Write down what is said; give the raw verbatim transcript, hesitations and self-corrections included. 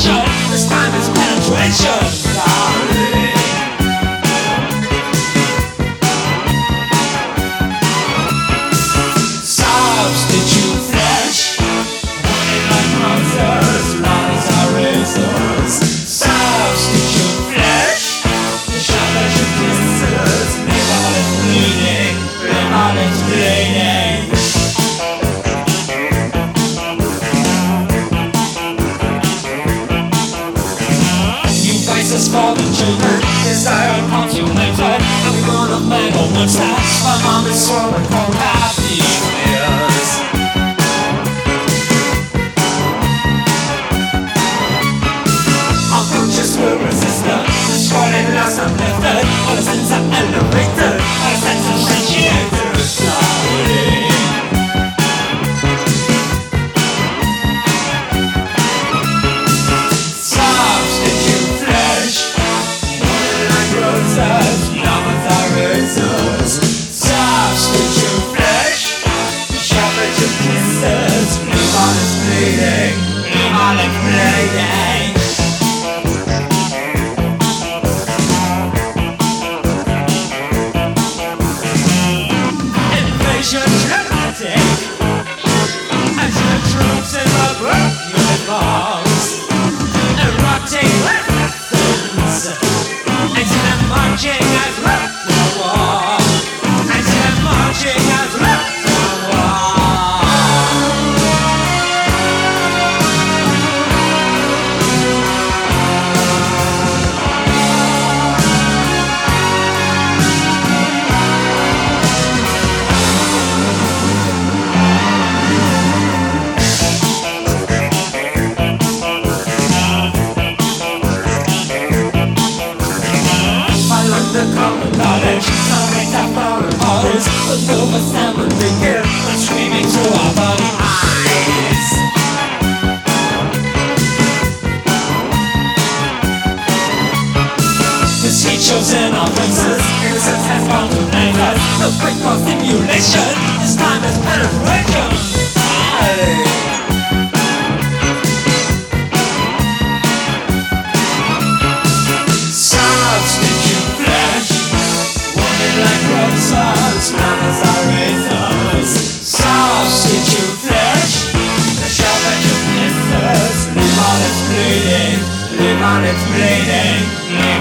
stimulation. This time it's penetration. Darling. Substitute flesh, wanting like monsters, lungs are razors. Substitute flesh, the sharp edge of kisses. Live on it's bleeding, live on it's bleeding. You vices for the children, desire consummated. I'm gonna make all the tasks. My mom is swollen cold happy fears. Unconscious will resist her. Destroying lost uplifted. All the sins are elevated. All the sense of satiated. Slowly. Substitute flesh, wanted like roses, lovers are razors. Substitute flesh, sharp edge of kisses. Leave on it's bleeding, leave on it's bleeding. Invasion dramatic, as the troops in the group uniforms. Erotic lessons, I see them marching as left for war. I see them marching as left for war. The common knowledge, some metaphoric horrors. The silver salmon begin, and screaming through our body eyes. This heat shows in our faces, innocence has gone to make us. No quick for stimulation, this time is penetration. Hey. Substitute flesh, wanted like roses, lovers are razors. Substitute flesh, the sharp edge of kisses. Live on it's bleeding, live on it's bleeding.